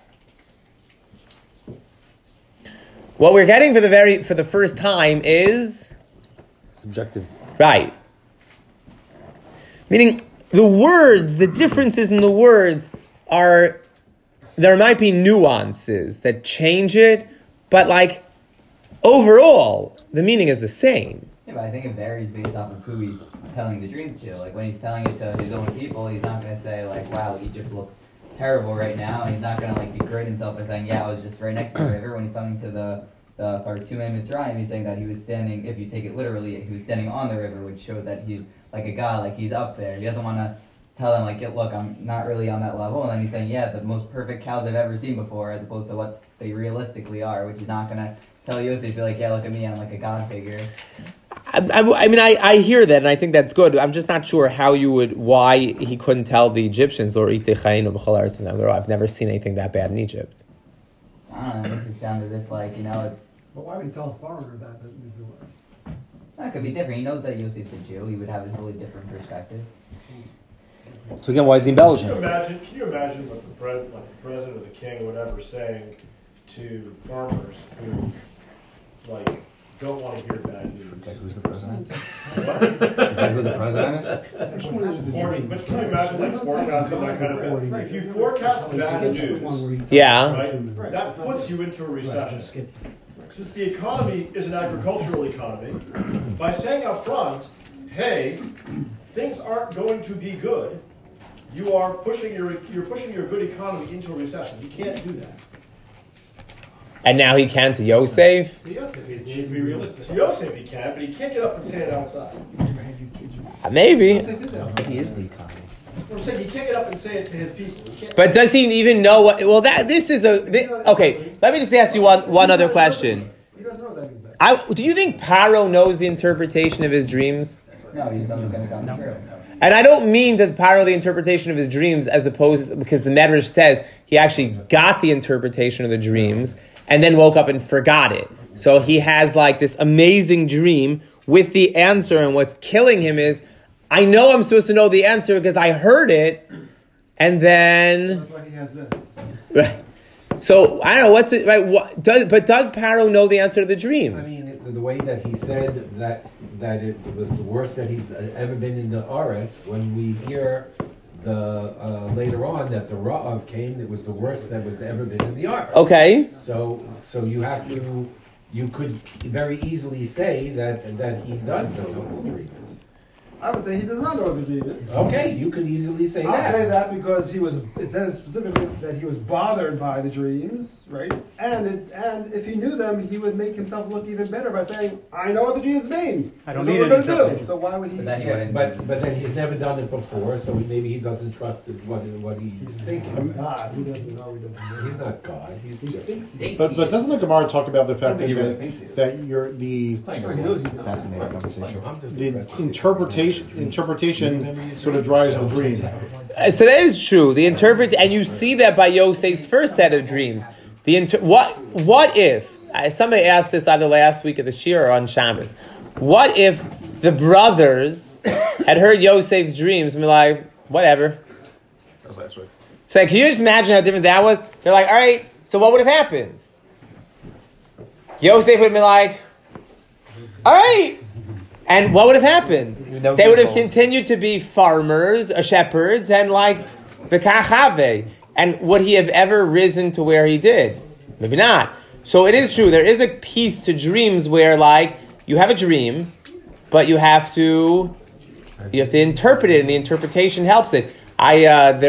[SPEAKER 1] What we're getting for the first time is
[SPEAKER 2] subjective.
[SPEAKER 1] Right. Meaning the words, the differences in the words there might be nuances that change it, but overall, the meaning is the same.
[SPEAKER 11] Yeah, but I think it varies based off of who he's telling the dream to. Like when he's telling it to his own people, he's not going to say wow, Egypt looks terrible right now, and he's not going to degrade himself by saying, I was just right next to the river. When he's talking to the Fartumei Mitzrayim, he's saying that he was standing, if you take it literally, he was standing on the river, which shows that he's like a god, he's up there. He doesn't want to tell them look, I'm not really on that level, and then he's saying, the most perfect cows I've ever seen before, as opposed to what they realistically are, which he's not going to tell Yosef, be look at me, I'm like a god figure.
[SPEAKER 1] I hear that, and I think that's good. I'm just not sure why he couldn't tell the Egyptians, or I've never seen anything that bad in Egypt.
[SPEAKER 11] I don't know, it makes it sound as if, it's...
[SPEAKER 4] But why would he tell a foreigner that means it was?
[SPEAKER 11] That could be different. He knows that Yosef's a Jew. He would have a totally different perspective.
[SPEAKER 2] So again, why is he embellishing?
[SPEAKER 5] Can you imagine what the president or the king or whatever is saying to farmers who, don't want to hear bad news?
[SPEAKER 6] Who's the president?
[SPEAKER 5] What?
[SPEAKER 6] Who the president is?
[SPEAKER 5] But can you imagine forecasting that kind of thing? If you forecast bad news,
[SPEAKER 1] yeah,
[SPEAKER 5] right, that puts you into a recession. Since the economy is an agricultural economy, by saying up front, hey, things aren't going to be good, you are pushing your good economy into a recession. You can't do that.
[SPEAKER 1] And now he can to Yosef?
[SPEAKER 5] To Yosef, he needs to be realistic. To Yosef he can, but he can't get up and say it outside.
[SPEAKER 1] Maybe.
[SPEAKER 6] He is the economy.
[SPEAKER 5] I'm saying he can't get up and say it to his people.
[SPEAKER 1] But does he even know what... Well, okay, let me just ask you one other question.
[SPEAKER 4] He doesn't know what that means.
[SPEAKER 1] Do you think Paro knows the interpretation of his dreams?
[SPEAKER 11] No, he's not going to come true.
[SPEAKER 1] And I don't mean does Paro the interpretation of his dreams as opposed, because the Medrash says he actually got the interpretation of the dreams and then woke up and forgot it. So he has like this amazing dream with the answer, and what's killing him is, I know I'm supposed to know the answer because I heard it, and then...
[SPEAKER 4] That's why he has this.
[SPEAKER 1] Right. So, I don't know, what's it, right? Does Paro know the answer to the dreams?
[SPEAKER 3] I mean, the way that he said that it was the worst that he's ever been in the Aretz, when we hear later on that the Ra'av came, it was the worst that was ever been in the Aretz.
[SPEAKER 1] Okay.
[SPEAKER 3] So you could very easily say that he does know what the dream is.
[SPEAKER 4] I would say he does not know what the dream is.
[SPEAKER 3] Okay, you could easily say
[SPEAKER 4] I'll
[SPEAKER 3] that.
[SPEAKER 4] say that because it says specifically that he was bothered by the dreams, right? And if he knew them, he would make himself look even better by saying, I know what the dreams mean.
[SPEAKER 9] I don't
[SPEAKER 4] That's
[SPEAKER 9] need
[SPEAKER 4] what
[SPEAKER 9] an
[SPEAKER 4] we're going to do.
[SPEAKER 9] interpretation.
[SPEAKER 4] So why would he?
[SPEAKER 3] But then he's never done it before, so maybe he doesn't trust what he's thinking.
[SPEAKER 4] God, he doesn't know. He doesn't know.
[SPEAKER 3] He's not God. He's just.
[SPEAKER 10] But doesn't the Gemara talk about the fact
[SPEAKER 6] He really thinks he is.
[SPEAKER 10] that you're the
[SPEAKER 4] He knows he's not.
[SPEAKER 6] Fascinating conversation.
[SPEAKER 3] I'm just
[SPEAKER 10] interpretation sort of drives the dream.
[SPEAKER 1] So that is true. And you see that by Yosef's first set of dreams. What if somebody asked this either last week at the Shir or on Shabbos? What if the brothers had heard Yosef's dreams and be like, whatever?
[SPEAKER 7] That was last week.
[SPEAKER 1] So can you just imagine how different that was? They're like, all right, so what would have happened? Yosef would have been like, all right. And what would have happened? They would have continued to be farmers, shepherds, and like the kachave. And would he have ever risen to where he did? Maybe not. So it is true. There is a piece to dreams where, like, you have a dream, but you have to interpret it, and the interpretation helps it. I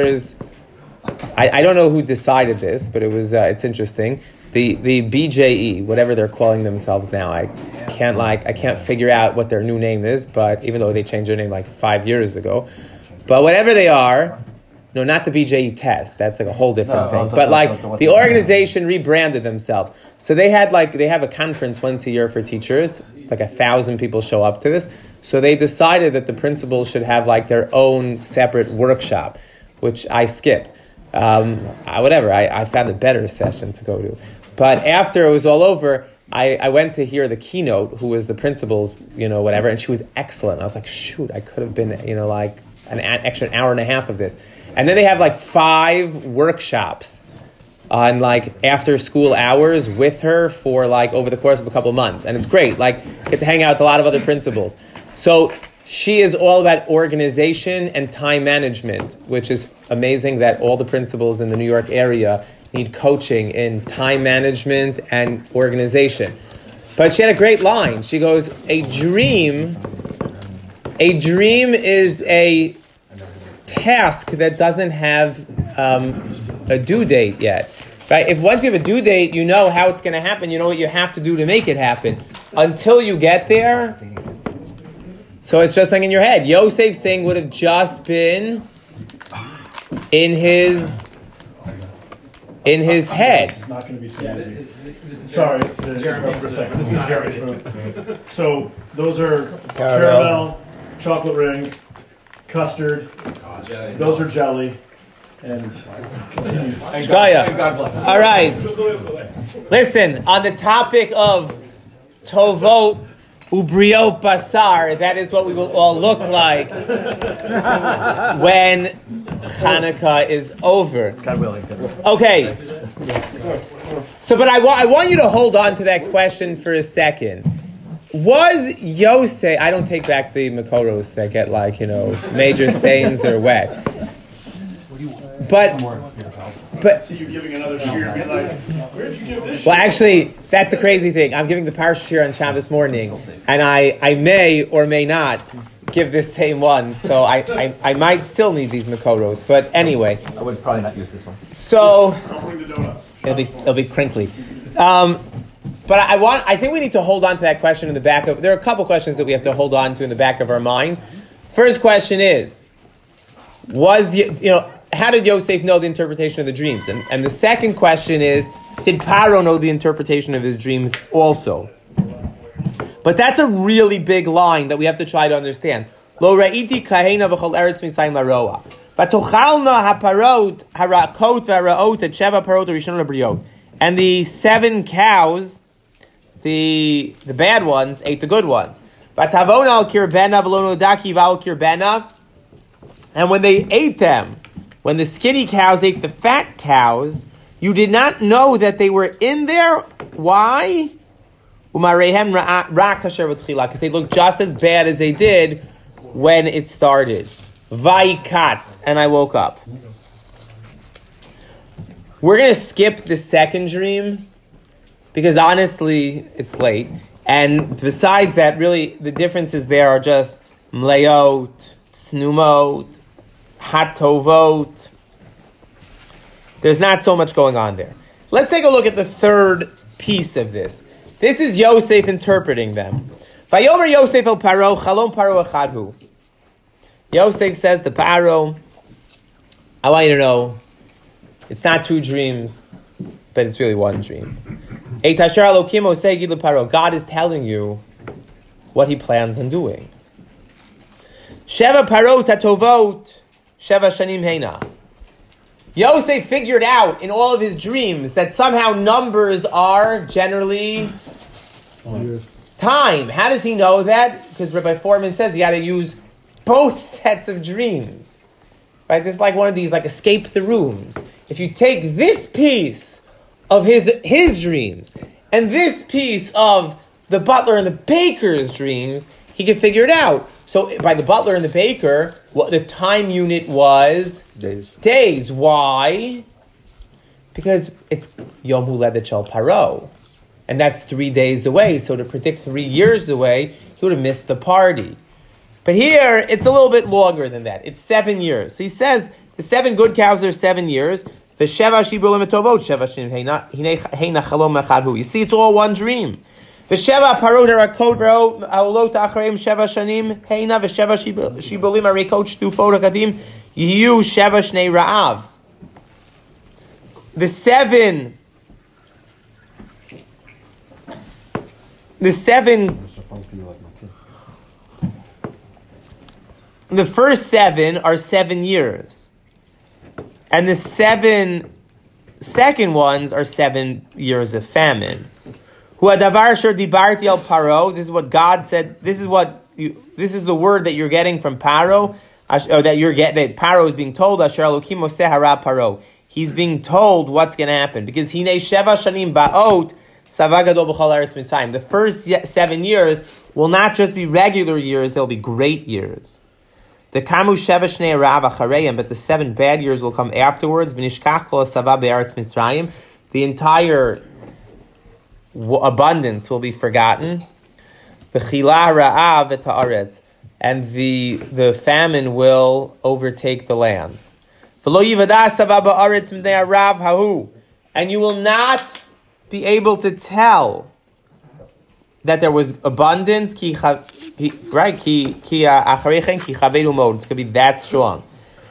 [SPEAKER 1] don't know who decided this, but it's interesting. The BJE, whatever they're calling themselves now, I can't figure out what their new name is, but even though they changed their name like 5 years ago. But whatever they are, no, not the BJE test, that's like a whole different thing. But the organization rebranded themselves. So they have a conference once a year for teachers, like 1,000 people show up to this. So they decided that the principals should have like their own separate workshop, which I skipped. I found a better session to go to. But after it was all over, I went to hear the keynote, who was the principal's, whatever, and she was excellent. I was like, shoot, I could have been, like an extra hour and a half of this. And then they have like 5 workshops on like after school hours with her for like over the course of a couple of months. And it's great. Like, get to hang out with a lot of other principals. So she is all about organization and time management, which is amazing that all the principals in the New York area need coaching in time management and organization. But she had a great line. She goes, a dream is a task that doesn't have a due date yet. Right? If once you have a due date, you know how it's going to happen. You know what you have to do to make it happen. Until you get there, so it's just like in your head. Yosef's thing would have just been in his head.
[SPEAKER 5] This is not going to be so easy. Sorry to interrupt for a second. This is Jerry's room. So those are caramel, chocolate ring, custard. Those are jelly. And continue.
[SPEAKER 1] Shkaya.
[SPEAKER 5] God bless.
[SPEAKER 1] All right. Listen, on the topic of Tovot Ubriot Basar, that is what we will all look like when Hanukkah is over.
[SPEAKER 2] God willing.
[SPEAKER 1] Okay. So, but I want you to hold on to that question for a second. Was Yosef, I don't take back the Makoros that get like, major stains or wet. But
[SPEAKER 5] see you giving another shear and be like, where'd you give this?
[SPEAKER 1] Well, actually, that's the crazy thing. I'm giving the parsha shear on Shabbos morning, and I may or may not give this same one. So I might still need these Makoros. But anyway,
[SPEAKER 2] I would probably not use this one.
[SPEAKER 1] So
[SPEAKER 5] Don't bring the donuts.
[SPEAKER 1] it'll be crinkly. But I think we need to hold on to that question in the back of. There are a couple questions that we have to hold on to in the back of our mind. First question is, how did Yosef know the interpretation of the dreams? And the second question is, did Paro know the interpretation of his dreams also? But that's a really big line that we have to try to understand. Lo ra'iti kahena v'chol eretz misayim laroa. V'tochalna haparot harakot v'haraot et sheva parot rishon lebriot. And the 7 cows, the bad ones, ate the good ones. V'tavona al kirbena v'lo nodaki v'al kirbena. And when they ate them, when the skinny cows ate the fat cows, you did not know that they were in there. Why? Because they looked just as bad as they did when it started. Vaikatz, and I woke up. We're going to skip the second dream because honestly, it's late. And besides that, really, the differences there are just mleot, snumot, hatovot. There's not so much going on there. Let's take a look at the third piece of this. This is Yosef interpreting them. Vayomer Yosef el Paro, chalom Paro echadhu. Yosef says to Paro, I want you to know, it's not 2 dreams, but it's really 1 dream. God is telling you what he plans on doing. Sheva Parot hatovot, Sheva shanim heina. Yosef figured out in all of his dreams that somehow numbers are generally time. How does he know that? Because Rabbi Foreman says you got to use both sets of dreams. Right? This is like one of these, like escape the rooms. If you take this piece of his dreams and this piece of the butler and the baker's dreams, he can figure it out. So by the butler and the baker, the time unit was days. Why? Because it's Yom Huledet Shel Paro. And that's 3 days away. So to predict 3 years away, he would have missed the party. But here, it's a little bit longer than that. It's 7 years. So he says the 7 good cows are 7 years. You see, it's all one dream. V'sheva parot harakot v'haolot acharayim sheva shanim heina v'sheva shibolim harakot shtufot hakadim yiyu sheva shnei ra'av. The 1st 7 are 7 years. And the 7 second ones are 7 years of famine. This is what God said. This is the word that you're getting from Paro, or that Paro is being told. Paro. He's being told what's going to happen because Hine Sheva Shanim Ba'ot Savagadol B'chol Eretz Mitzrayim. The first 7 years will not just be regular years; they'll be great years. The Kamu Sheva Shnei Rav Acharayim, but the 7 bad years will come afterwards. V'nishkach lo Sava Be'eretz Mitzrayim. The entire abundance will be forgotten. And the famine will overtake the land. And you will not be able to tell that there was abundance. It's going to be that strong.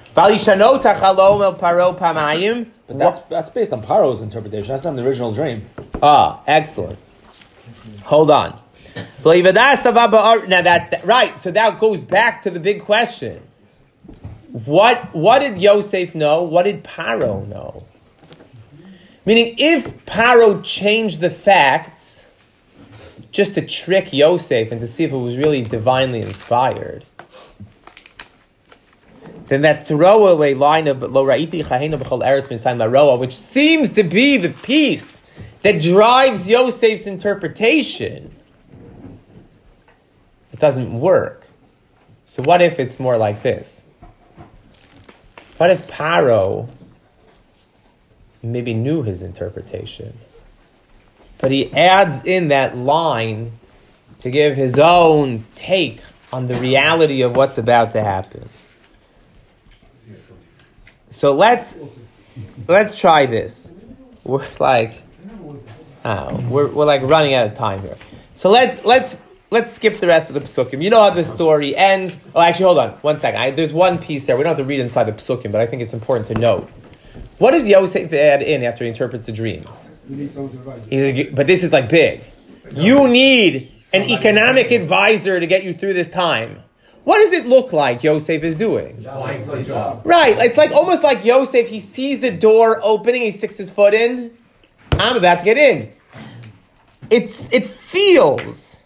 [SPEAKER 2] But that's based on Paro's interpretation. That's not the original dream.
[SPEAKER 1] Ah, excellent. Hold on. Now that right, so that goes back to the big question. What did Yosef know? What did Paro know? Meaning, if Paro changed the facts just to trick Yosef and to see if it was really divinely inspired, then that throwaway line of Lo Ra'iti Chahena B'chol Eretz Mitzrayim Laroa, which seems to be the piece that drives Yosef's interpretation, it doesn't work. So what if it's more like this? What if Paro maybe knew his interpretation, but he adds in that line to give his own take on the reality of what's about to happen? So let's try this. We're like running out of time here. So let's skip the rest of the Pesukim. You know how the story ends. Oh, actually, hold on 1 second. There's one piece there. We don't have to read inside the Pesukim, but I think it's important to note. What does Yosef add in after he interprets the dreams?
[SPEAKER 4] You need someone to advise you.
[SPEAKER 1] But this is like big. You need an economic advisor to get you through this time. What does it look like Yosef is doing?
[SPEAKER 3] Applying for a job.
[SPEAKER 1] Right, it's like almost like Yosef, he sees the door opening, he sticks his foot in. I'm about to get in. It feels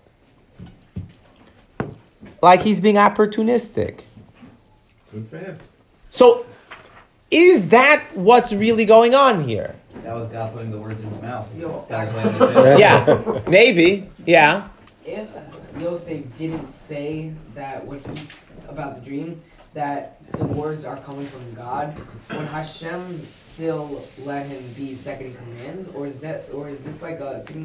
[SPEAKER 1] like he's being opportunistic.
[SPEAKER 3] Good for him.
[SPEAKER 1] So, is that what's really going on here?
[SPEAKER 11] That was God putting the words in his mouth.
[SPEAKER 12] Yo,
[SPEAKER 11] That was what it did.
[SPEAKER 1] Yeah, maybe, yeah.
[SPEAKER 12] If Yosef didn't say that what he's about the dream, that the words are coming from God, would Hashem still let him be second in command, or is this like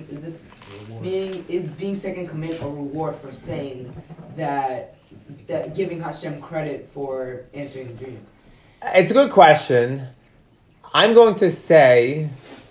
[SPEAKER 12] is being second in command a reward for saying that giving Hashem credit for answering the dream?
[SPEAKER 1] It's a good question. I'm going to say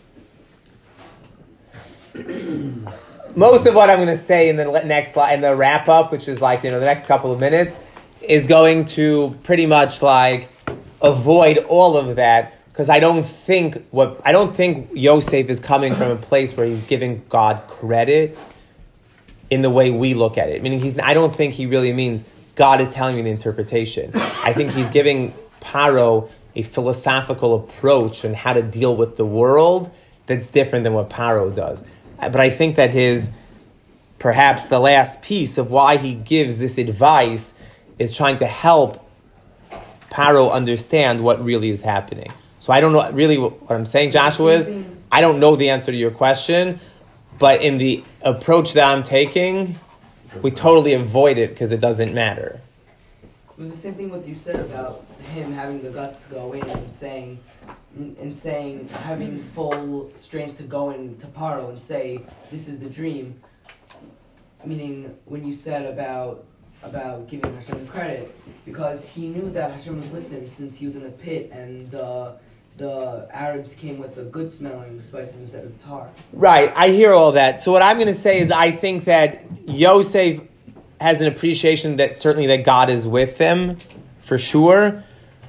[SPEAKER 1] most of what I'm going to say in the next slide, in the wrap up, which is like, the next couple of minutes, is going to pretty much like avoid all of that, because I don't think Yosef is coming from a place where he's giving God credit in the way we look at it. Meaning I don't think he really means God is telling me the interpretation. I think he's giving Paro a philosophical approach on how to deal with the world that's different than what Paro does. But I think that perhaps the last piece of why he gives this advice is trying to help Paro understand what really is happening. So I don't know really what I'm saying, Joshua, is I don't know the answer to your question, but in the approach that I'm taking, we totally avoid it because it doesn't matter.
[SPEAKER 12] It was the same thing what you said about him having the guts to go in and saying having full strength to go into Paro and say, this is the dream. Meaning when you said about giving Hashem credit, because he knew that Hashem was with him since he was in the pit and the Arabs came with the good smelling spices instead of tar.
[SPEAKER 1] Right, I hear all that. So what I'm going to say is I think that Yosef has an appreciation that certainly that God is with him, for sure.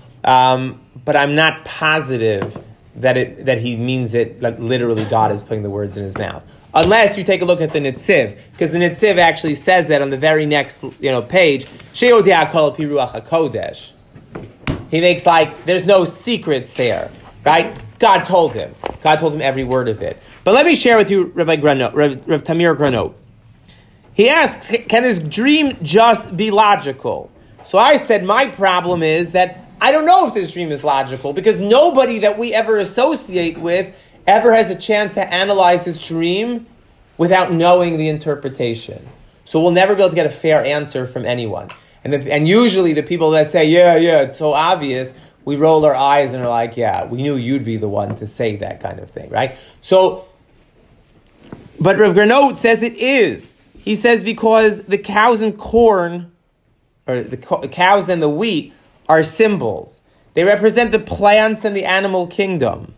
[SPEAKER 1] But I'm not positive that he means it like literally God is putting the words in his mouth. Unless you take a look at the Netziv, because the Netziv actually says that on the very next page. She'odea kol pi ruach hakodesh. He makes like there's no secrets there, right? God told him every word of it. But let me share with you Rav Tamir Granot. He asks, can his dream just be logical? So I said my problem is that I don't know if this dream is logical, because nobody that we ever associate with ever has a chance to analyze his dream without knowing the interpretation. So we'll never be able to get a fair answer from anyone. And usually the people that say, yeah, it's so obvious, we roll our eyes and are like, yeah, we knew you'd be the one to say that kind of thing, right? So, but Rav Granot says it is. He says because the cows and corn, or the cows and the wheat, are symbols. They represent the plants and the animal kingdom.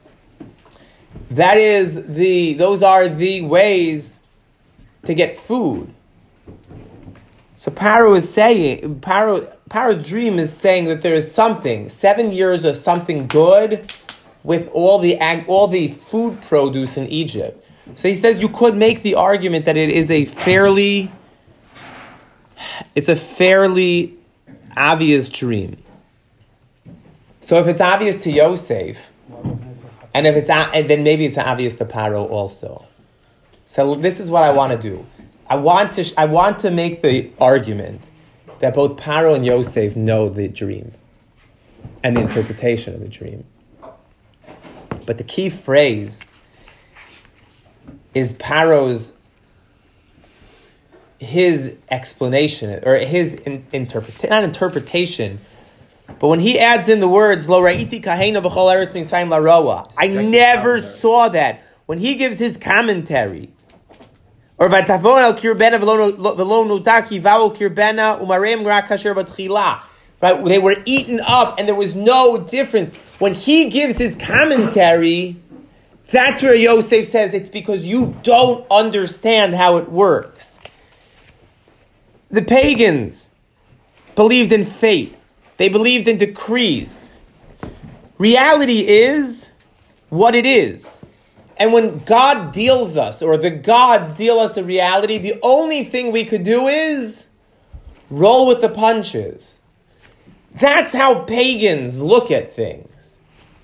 [SPEAKER 1] Those are the ways to get food. So Paro is saying, Paro's dream is saying that there is something, 7 years of something good with all the food produce in Egypt. So he says you could make the argument that it's a fairly obvious dream. So if it's obvious to Yosef, and then maybe it's obvious to Paro also. So this is what I want to do. I want to make the argument that both Paro and Yosef know the dream and the interpretation of the dream. But the key phrase is his explanation, or his interpretation, but when he adds in the words, Lo ra'iti kahena b'chol eretz mitzrayim laroa, I never saw that. When he gives his commentary, or vatavon al kirbena v'lo nutaki va'ol kirbena umareim rak kasher b'tchila, right? They were eaten up and there was no difference. When he gives his commentary, that's where Yosef says it's because you don't understand how it works. The pagans believed in fate. They believed in decrees. Reality is what it is. And when God deals us, or the gods deal us a reality, the only thing we could do is roll with the punches. That's how pagans look at things.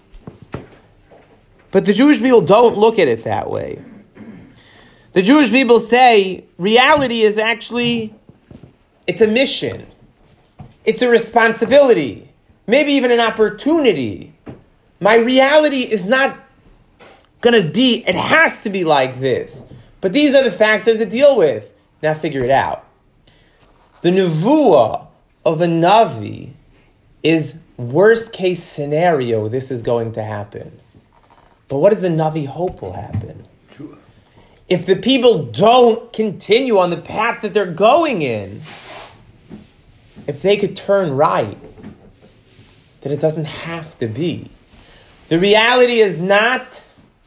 [SPEAKER 1] But the Jewish people don't look at it that way. The Jewish people say reality is actually, it's a mission. It's a responsibility. Maybe even an opportunity. My reality is not going to be, it has to be like this. But these are the facts I have to deal with. Now figure it out. The nevuah of a Navi is worst case scenario, this is going to happen. But what does the Navi hope will happen?
[SPEAKER 2] Sure.
[SPEAKER 1] If the people don't continue on the path that they're going in, if they could turn right, then it doesn't have to be. The reality is not,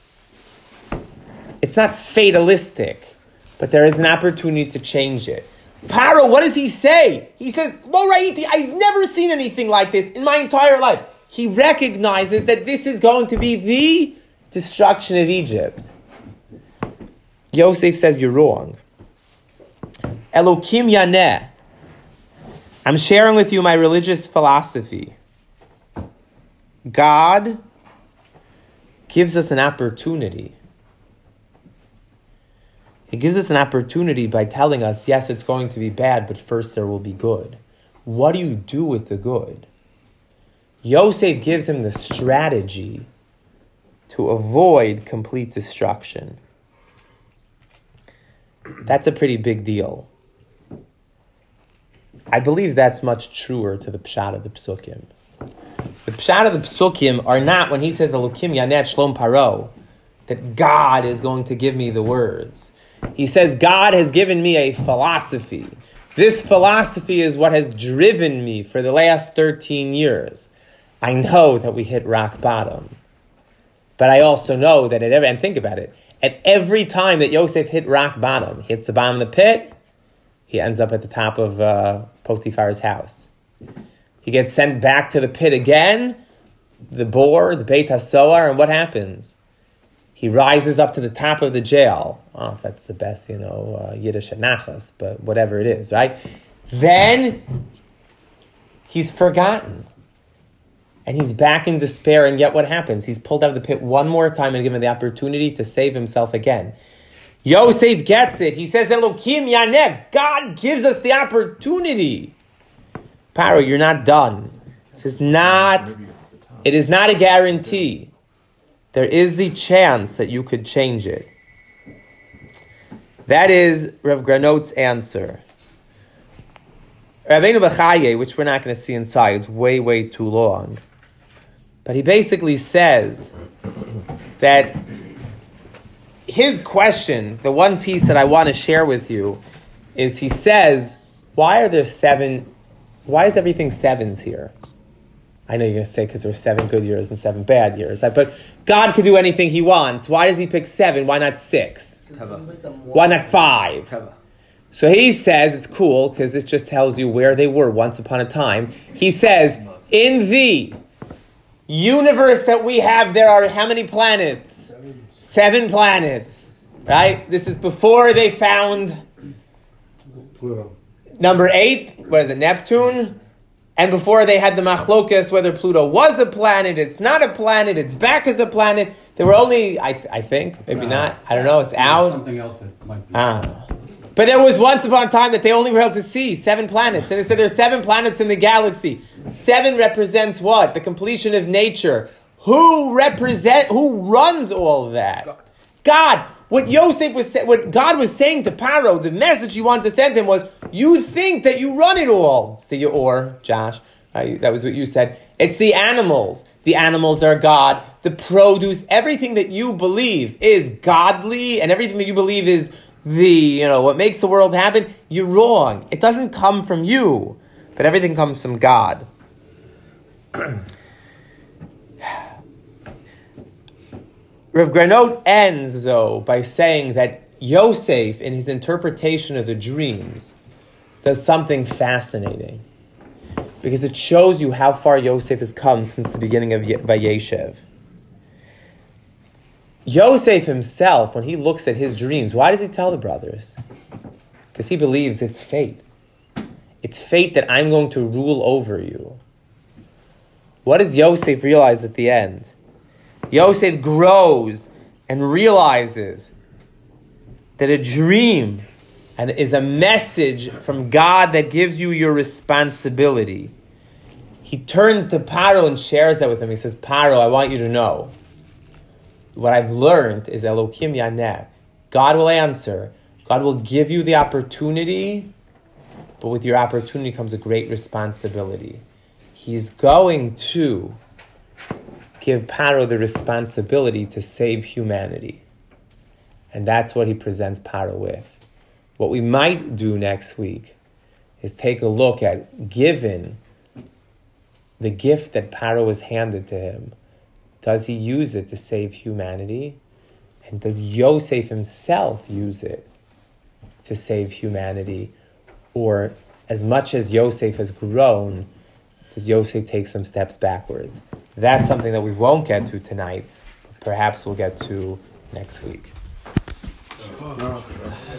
[SPEAKER 1] it's not fatalistic, but there is an opportunity to change it. Paro, what does he say? He says, Lo ra'iti, I've never seen anything like this in my entire life. He recognizes that this is going to be the destruction of Egypt. Yosef says, you're wrong. Elokim yaneh. I'm sharing with you my religious philosophy. God gives us an opportunity. He gives us an opportunity by telling us, yes, it's going to be bad, but first there will be good. What do you do with the good? Yosef gives him the strategy to avoid complete destruction. That's a pretty big deal. I believe that's much truer to the pshat of the psukim. The pshat of the psukim are not when he says, Elokim yanet shlom paro, that God is going to give me the words. He says, God has given me a philosophy. This philosophy is what has driven me for the last 13 years. I know that we hit rock bottom. But I also know that and think about it, at every time that Yosef hit rock bottom, he hits the bottom of the pit, he ends up at the top of Potiphar's house. He gets sent back to the pit again, the Bor, the Beit HaSohar, and what happens? He rises up to the top of the jail. Oh, if that's the best, Yiddish nachas, but whatever it is, right? Then he's forgotten. And he's back in despair, and yet what happens? He's pulled out of the pit one more time and given the opportunity to save himself again. Yosef gets it. He says, Elokim yaneh. God gives us the opportunity. Paro, you're not done. It is not a guarantee. There is the chance that you could change it. That is Rav Granot's answer. Rabbeinu Bechaye, which we're not going to see inside, it's way, way too long. But he basically says that his question, the one piece that I want to share with you, is he says, why is everything sevens here? I know you're going to say because there's 7 good years and 7 bad years. But God could do anything he wants. Why does he pick 7? Why not 6? Why not 5? So he says it's cool because it just tells you where they were once upon a time. He says, in the universe that we have, there are how many planets? 7 planets. Right? This is before they found
[SPEAKER 10] Pluto.
[SPEAKER 3] Number 8, what is it, Neptune? And before they had the machlokas, whether Pluto was a planet, it's not a planet, it's back as a planet. There were only, I think, maybe not, I don't know, it's out.
[SPEAKER 6] Something else that might be.
[SPEAKER 3] But there was once upon a time that they only were able to see 7 planets. And they said there's 7 planets in the galaxy. 7 represents what? The completion of nature. Who runs all of that? God. What God was saying to Paro, the message he wanted to send him was, you think that you run it all. It's the or, Josh. That was what you said. It's the animals. The animals are God. The produce, everything that you believe is godly, and everything that you believe is what makes the world happen, you're wrong. It doesn't come from you, but everything comes from God. Rav Granot ends, though, by saying that Yosef, in his interpretation of the dreams, does something fascinating. Because it shows you how far Yosef has come since the beginning of Vayeshev.
[SPEAKER 1] Yosef himself, when he looks at his dreams, why does he tell the brothers? Because he believes it's fate. It's fate that I'm going to rule over you. What does Yosef realize at the end? Yosef grows and realizes that a dream and is a message from God that gives you your responsibility. He turns to Paro and shares that with him. He says, Paro, I want you to know, what I've learned is Elokim Yaneh. God will answer. God will give you the opportunity, but with your opportunity comes a great responsibility. He's going to give Paro the responsibility to save humanity. And that's what he presents Paro with. What we might do next week is take a look at, given the gift that Paro was handed to him, does he use it to save humanity? And does Yosef himself use it to save humanity? Or as much as Yosef has grown, does Yosef take some steps backwards? That's something that we won't get to tonight, but perhaps we'll get to next week.